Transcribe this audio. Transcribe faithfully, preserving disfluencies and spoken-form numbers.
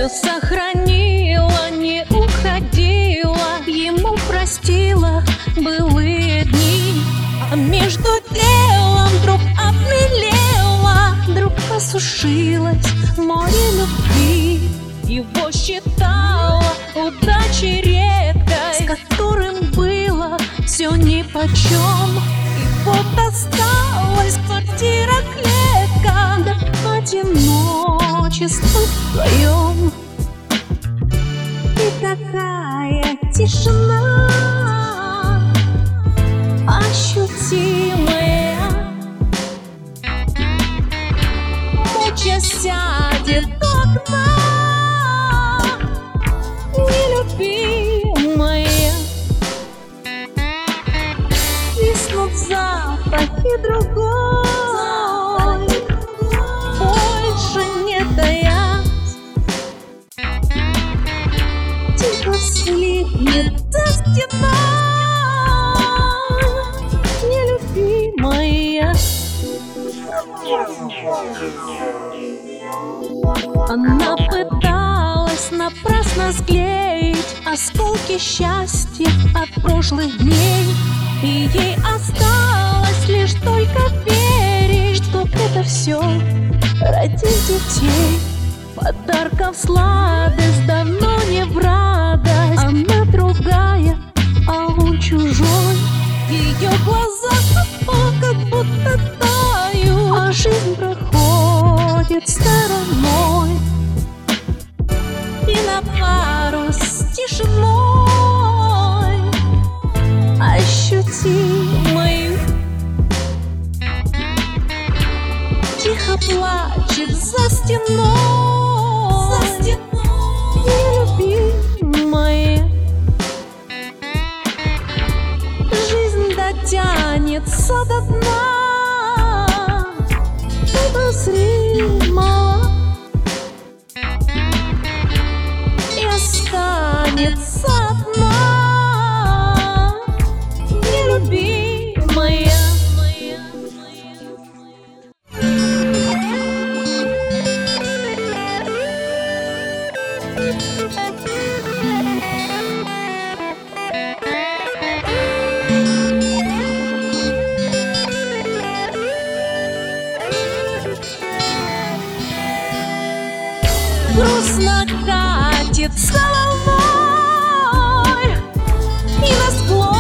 все сохранила, не уходила, ему простила былые дни. А между делом вдруг обмелела, вдруг посушилась море любви. Его считала удачей редкой, с которым было все нипочем. И вот осталась квартира-клетка, да в одиночестве вдвоем. И такая тишина ощутимая, молча сядет у окна нелюбимая. Виснут запахи другой, больше не таять, тихо слипнет за стеной нелюбимая. Она пыталась напрасно склеить осколки счастья от прошлых дней, и ей осталось лишь только верить, что это все ради детей. Подарков сладость давно не в радость, она другая, а он чужой. В ее глазах как будто таю, а жизнь проходит стороной. И на пару с тишиной ощутимой тихо плачет за стеной, за стеной нелюбимая. Жизнь дотянется до дна обозримого и останется одна нелюбимая. Грустно катится волной и на склоне